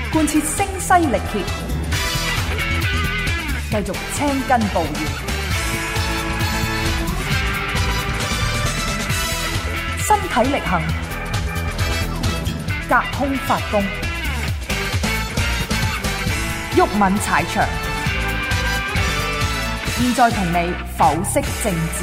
貫徹聲嘶力竭，繼續青筋暴現，身體力行，隔空發功，毓民踩場。現在同你剖析政治。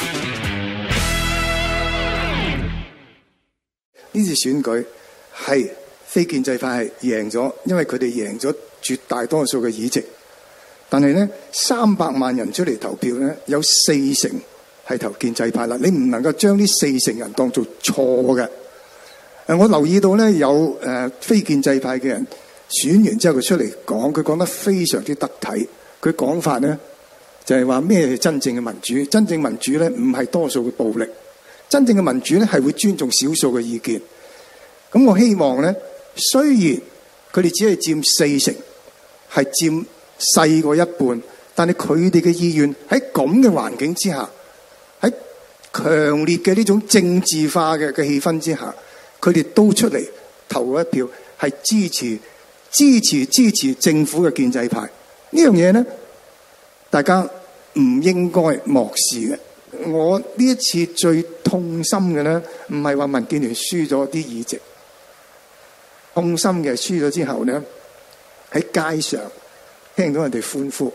呢次選舉係非建制派係贏咗，因為佢哋贏咗絕大多數嘅議席。但係咧，300萬人出嚟投票咧，有40%係投建制派啦。你唔能夠將呢40%人當做錯嘅。我留意到咧，有非建制派嘅人選完之後，佢出嚟講，佢講得非常之得體。佢講法咧就係話咩係真正嘅民主？真正民主咧唔係多數嘅暴力，真正嘅民主咧係會尊重少數嘅意見。咁我希望咧，雖然佢哋只係佔40%，係佔細過一半，但係佢哋嘅意願喺咁嘅環境之下，喺強烈嘅呢種政治化嘅氣氛之下，佢哋都出嚟投一票，係支持政府嘅建制派。呢樣嘢咧，大家唔應該漠視嘅。我呢一次最痛心嘅咧，唔係話民建聯輸咗啲議席，痛心嘅輸咗之後咧，喺街上聽到人哋歡呼，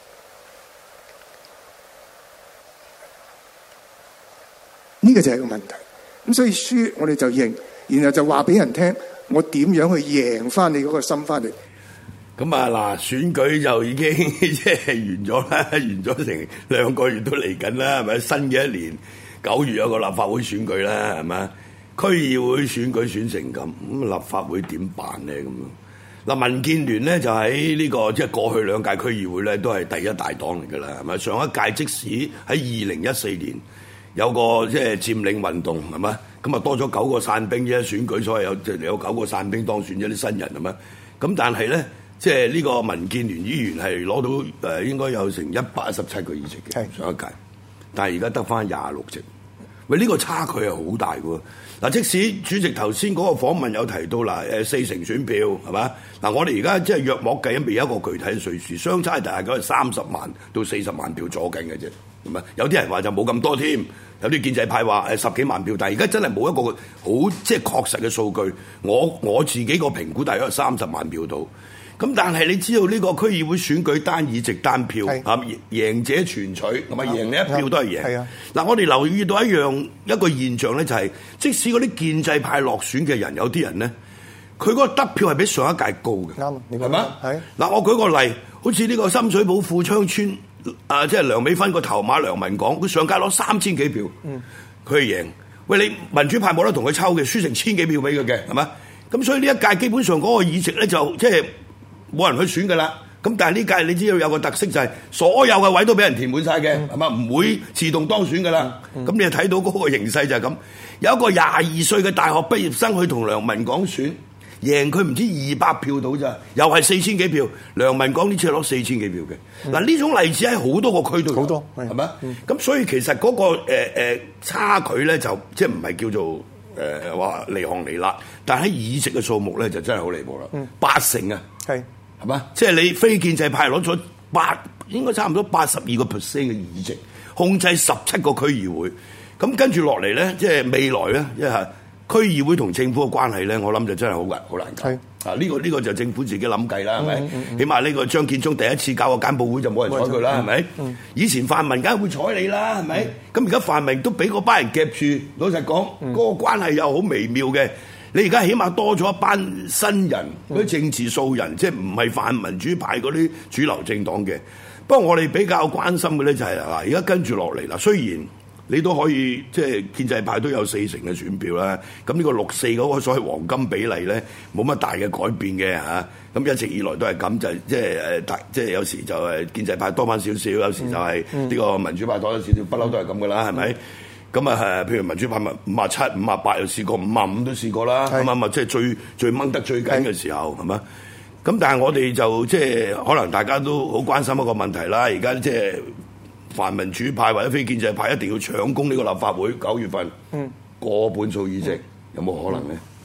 呢個就係個問題。咁所以輸我哋就認，然後就話俾人聽，我點樣去贏翻你嗰個心翻嚟。 咁啊嗱，選舉就已經即係完咗啦，完咗成2個月都嚟緊啦，係咪？新嘅一年9月有個立法會選舉啦，係咪？區議會選舉選成咁立法會點辦咧？咁嗱，民建聯咧就喺呢個即係過去2屆區議會咧都係第一大黨嚟㗎啦，係咪？上一屆即使喺2014年有個即係佔領運動，係咪？咁啊多咗9個散兵啫，選舉所謂有9個散兵當選咗啲新人，係咪？咁但係咧。即係呢個民建聯議員係攞到應該有成117個議席嘅上一屆，但係而家得翻26席。喂，呢個差距係好大嘅。嗱，即使主席頭先嗰個訪問有提到啦，40選票係嘛？嗱，我哋而家即係約莫計，未有一個具體嘅數字，相差大概係30萬到40萬票左緊嘅啫。係咪？有啲人話就冇咁多添，有啲建制派話10幾萬票，但係而家真係冇一個好即係確實嘅數據。我自己個評估大約係30萬票到。咁但係你知道呢個區議會選舉單議席單票啊，贏者全取，係咪贏你一票都係贏？嗱，我哋留意到一個現象咧，就係即使嗰啲建制派落選嘅人，有啲人咧，佢嗰個得票係比上一屆高嘅， 啱， 係嘛？嗱，我舉個例，好似呢個深水埗富昌村即係梁美芬個頭馬梁文港，佢上屆攞3000幾票，佢係贏。喂，你民主派冇得同佢抽嘅，輸成1000幾票俾佢嘅，係嘛？咁所以呢一屆基本上嗰個議席咧就即係冇人去選㗎啦，咁但係呢屆你知道有個特色就係所有嘅位都俾人填滿晒嘅，係嘛？唔會自動當選㗎啦。咁你就睇到嗰個形勢就係咁。有一個22歲嘅大學畢業生去同梁文港選，贏佢唔知200票到咋，又係4000幾票。梁文港呢次攞4000幾票嘅。嗱，呢種例子喺好多個區都有，好多係咪？咁所以其實嗰個差距咧就即係唔係叫做話離行離辣，但係喺議席嘅數目咧就真係好離譜啦，80啊，係嘛？即係你非建制派攞咗應該差唔多82%嘅議席，控制17個區議會。咁跟住落嚟咧，即係未來咧，因為區議會同政府嘅關係咧，我諗就真係好難搞。呢個就政府自己諗計啦，係咪？起碼呢個張建宗第一次搞個簡報會就冇人睬佢啦，係咪？以前泛民梗係會睬你啦，係咪？咁而家泛民都俾嗰班人夾住，老實講，嗰個關係又好微妙嘅。你而家起碼多咗一班新人，嗰啲政治素人，即係唔係泛民主派嗰啲主流政黨嘅。不過我哋比較關心嘅咧就係嗱，而家跟住落嚟啦，雖然你都可以即係建制派都有40%嘅選票啦，咁呢個6:4嗰個所謂黃金比例咧，冇乜大嘅改變嘅嚇。咁一直以來都係咁，就係即係有時就係建制派多翻少少，有時就係呢個民主派多咗少少，不嬲都係咁噶啦，係咪？咁啊譬如民主派咪57、58又試過，55都試過啦，咁即係最掹得最緊嘅時候，係嘛？咁但係我哋就即係可能大家都好關心一個問題啦，而家即係泛民主派或者非建制派一定要搶攻呢個立法會9月份過半數議席，有冇可能咧？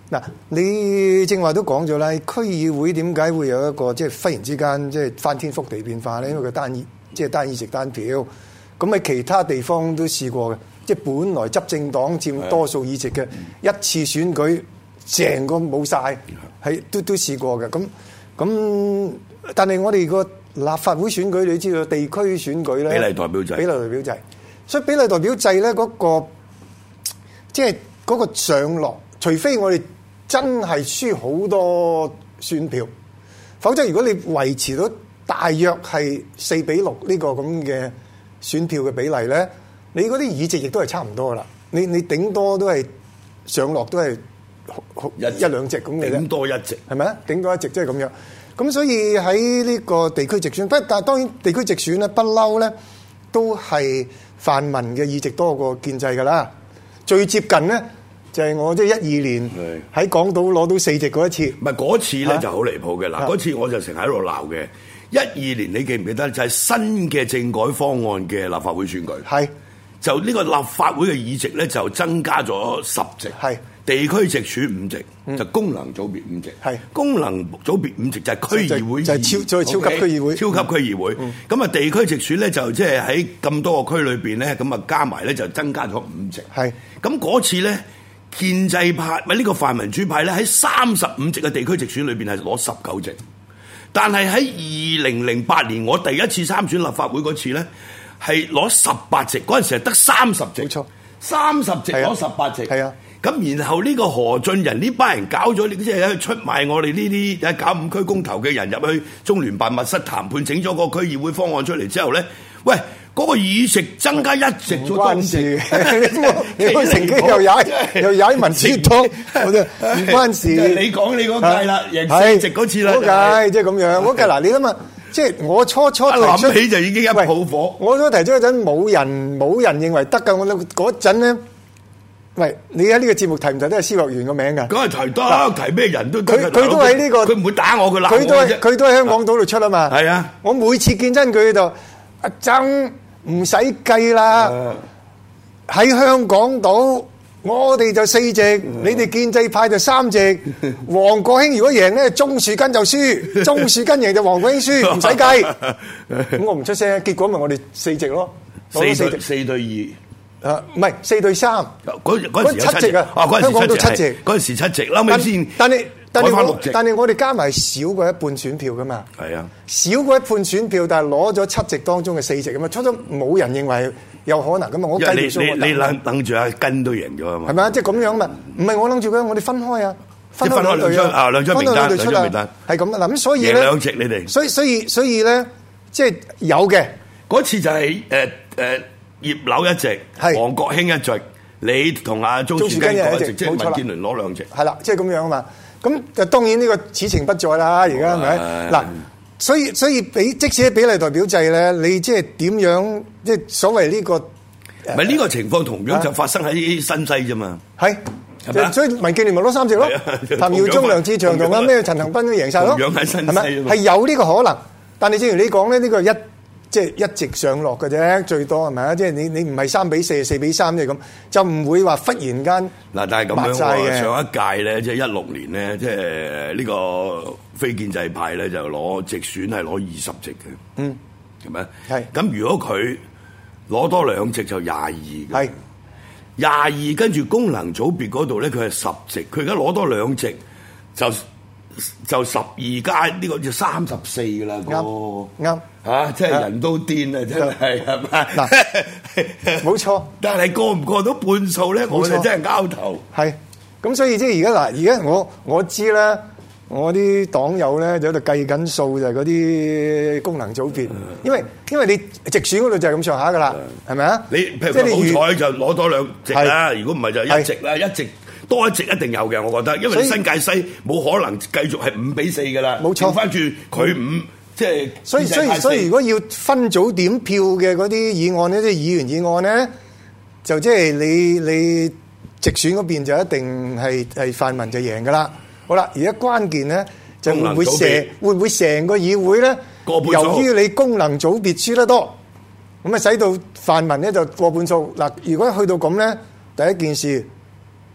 嗱，你正話都講咗啦，區議會點解會有一個即係忽然之間即係翻天覆地變化咧？因為佢單議席單票，咁喺其他地方都試過嘅，即係本來執政黨佔多數議席嘅一次選舉，成個冇晒，係都試過嘅。咁，但係我哋個立法會選舉，你知道地區選舉咧， 比例代表制， 所以比例代表制咧嗰個即係嗰個上落，除非我哋真係輸好多選票，否則如果你維持到大約係4-6呢個咁嘅選票嘅比例咧，你嗰啲議席亦都係差唔多噶啦。你頂多都係上落都係一兩席咁嘅啫， 頂多一席係咪啊？頂多一席即係咁樣。咁所以喺呢個地區直選，但係當然地區直選咧不嬲咧都係泛民嘅議席多過建制噶啦。最接近咧就係我即係12年喺港島攞到4席嗰一次。 唔係嗰次咧就好離譜嘅嗱，嗰次我就成日喺度鬧嘅。12年你記唔記得就係新嘅政改方案嘅立法會選舉？係就呢個立法會嘅議席咧就增加咗10席，係地區直選5席，就功能組別5席，係功能組別5席就係區議會， 就係超級區議會， 超級區議會。咁啊地區直選咧就即係喺咁多個區裏邊咧，咁啊加埋咧就增加咗5席。係咁嗰次咧，建制派咪呢個泛民主派咧喺35席嘅地區直選裏邊係攞19席。但係喺2008年我第一次參選立法會嗰次咧，係攞18席，嗰陣時係得30席，冇錯，30席攞18席，係啊。咁然後呢個何俊仁呢班人搞咗，即係出賣我哋呢啲搞5區公投嘅人入去中聯辦密室談判，整咗個區議會方案出嚟之後咧，喂，嗰個議席增加1席咗多席， 你個成績又踩民主黨，唔關事。 你講你嗰屆啦，贏4席嗰次啦， 嗰屆即係咁樣。嗰屆嗱，你諗下，即係我初提出諗起就已經一泡火。 我初提出嗰陣冇人認為得㗎，我嗰陣咧。喂，你喺呢個節目提唔提得係蕭若元個名㗎？ 梗係提得，提咩人都得。 佢都喺呢個， 佢唔會打我，佢鬧我啫。 佢都喺香港島度出啊嘛。係啊，我每次見真佢喺度，阿曾唔使計啦。喺香港島，我哋就4席，你哋建制派就3席。黃國興如果贏咧，鍾樹根就輸；鍾樹根贏就黃國興輸，唔使計。咁我唔出聲，結果咪我哋4席咯 ，4對2。 唔係4對3， 嗰時7席啊！ 香港都7席， 嗰陣時7席，後尾先但 6席。 但係我哋加埋少過一半選票噶嘛？係啊，少過一半選票，但係攞咗7席當中嘅4席咁嘛，初初冇人認為有可能噶嘛。我計條數， 你諗住阿根都贏咗啊嘛？ 係咪啊？即係咁樣嘛？唔係我諗住嘅，我哋分開啊，分開兩張名單， 係咁啊！嗱咁所以咧， 贏2席你哋， 所以咧，即係有嘅嗰次就係葉劉1席，黃國興1席，你同阿鍾樹根1席，即係民建聯攞2席。係啦，即係咁樣啊嘛。咁就當然呢個此情不再啦。而家係咪嗱？所以即使喺比例代表制咧，你即係點樣？即係所謂呢個唔係呢個情況同樣就發生喺新西啫嘛。係咪？所以民建聯咪攞3席咯。譚耀宗、梁志祥同阿咩陳恒鑌都贏晒咯。 同樣喺新西係有呢個可能，但係正如你講咧，呢個即係一直上落嘅啫，最多係咪啊？即係你唔係3-4、4-3即係咁，就唔會話忽然間嗱。 但係咁樣喎，上一屆咧，即係16年咧，即係呢個非建制派咧就攞直選係攞20席嘅，係咪？係。咁如果佢攞多2席就22嘅，係22，跟住功能組別嗰度咧佢係10席，佢而家攞多2席就12加呢個就34㗎啦，啱嚇，即係人都癲啊！真係係咪？嗱，冇錯。但係過唔過到半數咧？我哋真係拗頭。係咁，所以即係而家我知啦，我啲黨友咧就喺度計緊數，就係嗰啲功能組別，因為你直選嗰度就係咁上下㗎啦，係咪啊？你譬如好彩就攞多2席啦，如果唔係就1席啦，1席。多1席一定有嘅，我覺得，因為新界西冇可能繼續係5-4㗎啦。冇錯，調翻轉佢5，即係所以如果要分組點票嘅嗰啲議案咧，即係議員議案咧，就即係你直選嗰邊就一定係泛民就贏㗎啦。好啦，而家關鍵咧就會唔會成個議會咧，由於你功能組別輸得多，咁啊使到泛民咧就過半數。嗱，如果去到咁咧，第一件事。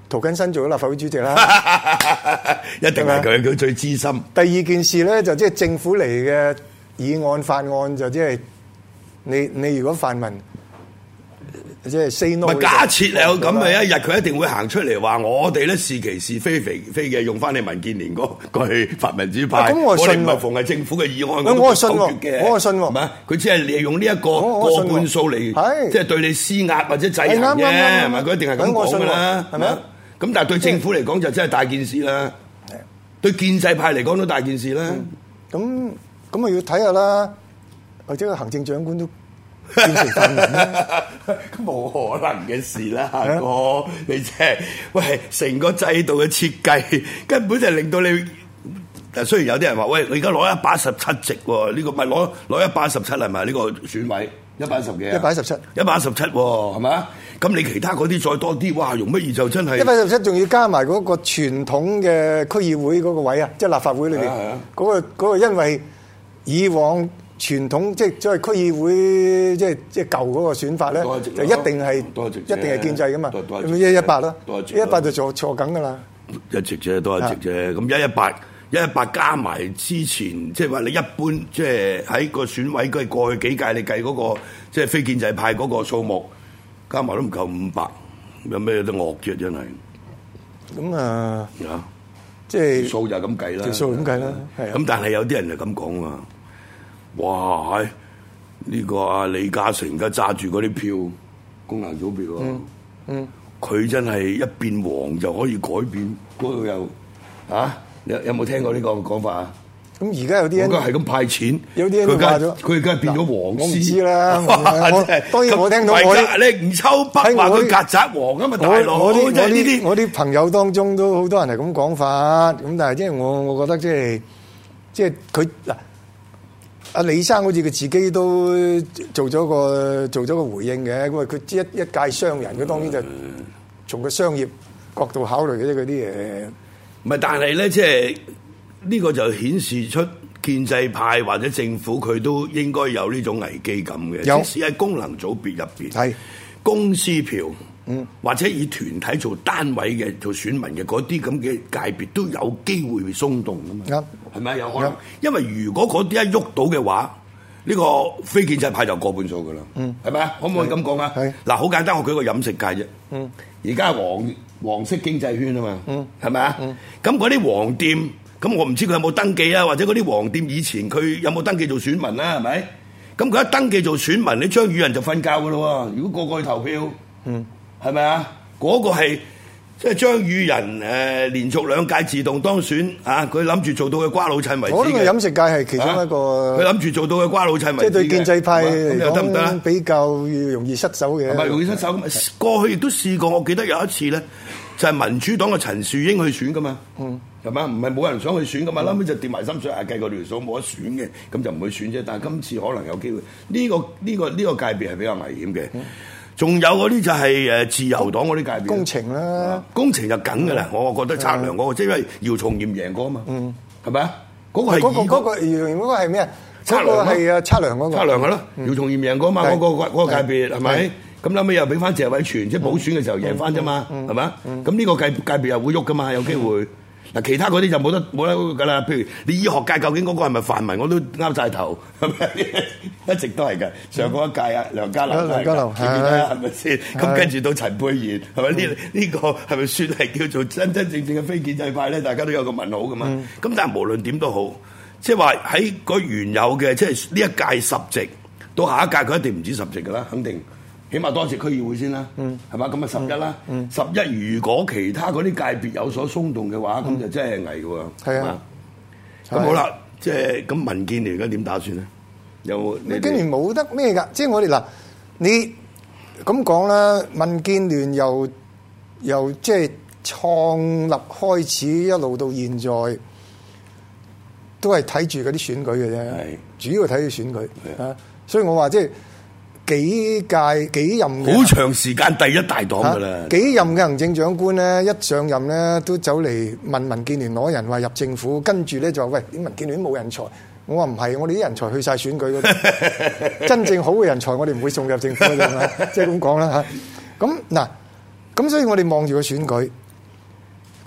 涂謹申做咗立法會主席啦， 一定係佢最資深。 第二件事咧就即係政府嚟嘅議案法案就即係你如果泛民即係 say no， 假設有咁嘅一日，佢一定會行出嚟話我哋咧是其是非嘅，用翻你民建聯嗰句泛民主派。 咁我信哋唔係逢係政府嘅議案， 我信嘅。 我信喎， 係咪？佢只係利用呢一個過半數嚟，即係對你施壓或者制衡啫，係咪？佢一定係咁講㗎啦，係咪？咁但係對政府嚟講就真係大件事啦，對建制派嚟講都大件事啦。 咁啊要睇下啦，或者個行政長官都變成泛民啦， 冇可能嘅事啦，阿哥，你真係喂，成個制度嘅設計根本就係令到你。但雖然有啲人話喂，你而家攞117席喎，呢個唔係攞117係咪呢個選委110嘅117喎，係咪啊？咁你其他嗰啲再多啲，哇，容乜易就真係 117，仲要加埋嗰個傳統嘅區議會嗰個位啊，即係立法會裏邊嗰個，因為以往傳統即係所謂區議會即係舊嗰個選法咧，就一定係建制噶嘛，咁118啦，118就錯緊噶啦， 一席啫，多一席啫，咁118加埋之前，即係話你一般即係喺個選委佢過去幾屆你計嗰個即係非建制派嗰個數目，加埋都唔夠500，有咩得惡啫？真係咁即係數就係咁計啦， 條數咁計啦。 咁但係有啲人就咁講啊，哇！呢個阿李嘉誠而家揸住嗰啲票，功能組別佢真係一變黃就可以改變嗰度又有冇聽過呢個講法啊？ 咁而家有啲人係咁派錢， 有啲人都話咗， 佢而家變咗黃絲。 我唔知啦，當然我聽到你吳秋北話佢曱甴黃啊嘛，大佬。我啲朋友當中都好多人係咁講法，咁但係即係我覺得即係佢嗱，阿李生好似佢自己都做咗個回應嘅，因為佢一介商人，佢當然就從個商業角度考慮嘅啫，嗰啲嘢。 唔係，但係咧，即係呢個就顯示出建制派或者政府佢都應該有呢種危機感嘅。即使喺功能組別入邊，係公司票，或者以團體做單位嘅做選民嘅嗰啲咁嘅界別都有機會會鬆動㗎嘛。係咪有可能？因為如果嗰啲一喐到嘅話，呢個非建制派就過半數㗎啦。係咪啊？可唔可以咁講啊？嗱，好簡單，我舉個飲食界啫。而家黃色經濟圈啊嘛，係咪啊？咁嗰啲黃店，咁我唔知佢有冇登記啊，或者嗰啲黃店以前佢有冇登記做選民啦，係咪？咁佢一登記做選民，你張宇人就瞓覺㗎咯喎。如果個個去投票，係咪啊？嗰個係即係張宇人連續2屆自動當選啊！佢諗住做到嘅瓜老襯為止嘅。我呢個飲食界係其中一個。佢諗住做到嘅瓜老襯為止嘅。即係對建制派嚟講，得唔得？比較容易失手嘅。係咪容易失手？過去亦都試過，我記得有一次咧，就係民主黨嘅陳樹英去選噶嘛。係嘛？唔係冇人想去選噶嘛，後尾就跌埋心水，計個條數冇得選嘅，咁就唔去選啫。但係今次可能有機會。呢個界別係比較危險嘅。仲有嗰啲就係自由黨嗰啲界別，工程啦，工程就梗㗎啦。我覺得測量嗰個，即係因為姚松炎贏過啊嘛，係咪啊？嗰個係姚松炎嗰個係咩啊？測量係啊，測量嗰個。測量係咯，姚松炎贏過啊嘛，嗰個界別係咪？咁後尾又俾翻謝偉銓，即係補選嘅時候贏翻啫嘛，係咪啊？咁呢個界別又會喐㗎嘛，有機會。嗱，其他嗰啲就冇得㗎啦。譬如你醫學界究竟嗰個係咪泛民，我都拗晒頭，係咪？一直都係㗎。上嗰一屆啊，梁家騮，係咪先？咁跟住到陳沛然，係咪？呢個係咪算係叫做真正嘅非建制派咧？大家都有個問號㗎嘛。咁但係無論點都好，即係話喺個原有嘅，即係呢一屆10席，到下一屆佢一定唔止10席㗎啦，肯定。起碼多一席區議會先啦，係嘛？咁啊11啦，11如果其他嗰啲界別有所鬆動嘅話，咁就真係危嘅喎。係啊，咁好啦，即係咁民建聯而家點打算咧？民建聯冇得咩㗎？即係我哋嗱，你咁講啦，民建聯由即係創立開始一路到現在，都係睇住嗰啲選舉嘅啫，主要睇住選舉啊。所以我話即係。幾任好長時間第一大黨㗎啦，幾任嘅行政長官咧一上任咧都走嚟問民建聯攞人話入政府，跟住咧就話喂，啲民建聯冇人才，我話唔係，我哋啲人才去晒選舉嗰度，真正好嘅人才我哋唔會送入政府嘅，即係咁講啦嚇。咁嗱，咁所以我哋望住個選舉，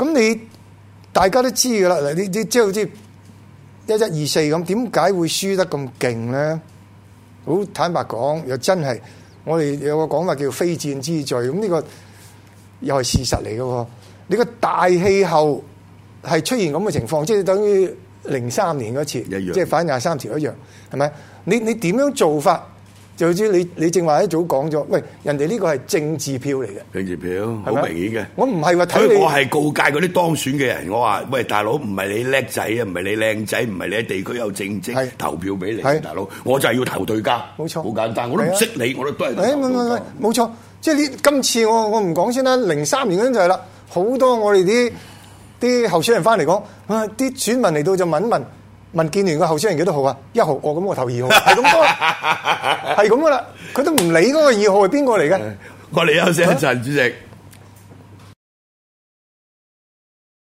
咁你大家都知㗎啦，嗱你即係好似1124咁，點解會輸得咁勁咧？好坦白講，又真係我哋有個講法叫非戰之罪，咁呢個又係事實嚟嘅喎。你個大氣候係出現咁嘅情況，即係等於03年嗰次，即係反23條一樣，係咪？你點樣做法？就好似你正話一早講咗，喂，人哋呢個係政治票嚟嘅， 政治票好明顯嘅。 我唔係話睇你， 所以我係告誡嗰啲當選嘅人，我話：喂，大佬，唔係你叻仔啊，唔係你靚仔，唔係你喺地區有政績投票俾你，大佬，我就係要投對家。冇錯，好簡單，我都唔識你，我都係投對家。 冇錯，即係呢今次我唔講先啦。03年嗰陣就係啦，好多我哋啲候選人翻嚟講，啲選民嚟到就問民建聯嘅候選人幾多號啊？1號，咁我投2號，係咁多，係咁噶啦，佢都唔理嗰個2號係邊個嚟嘅。 我哋休息一陣，主席。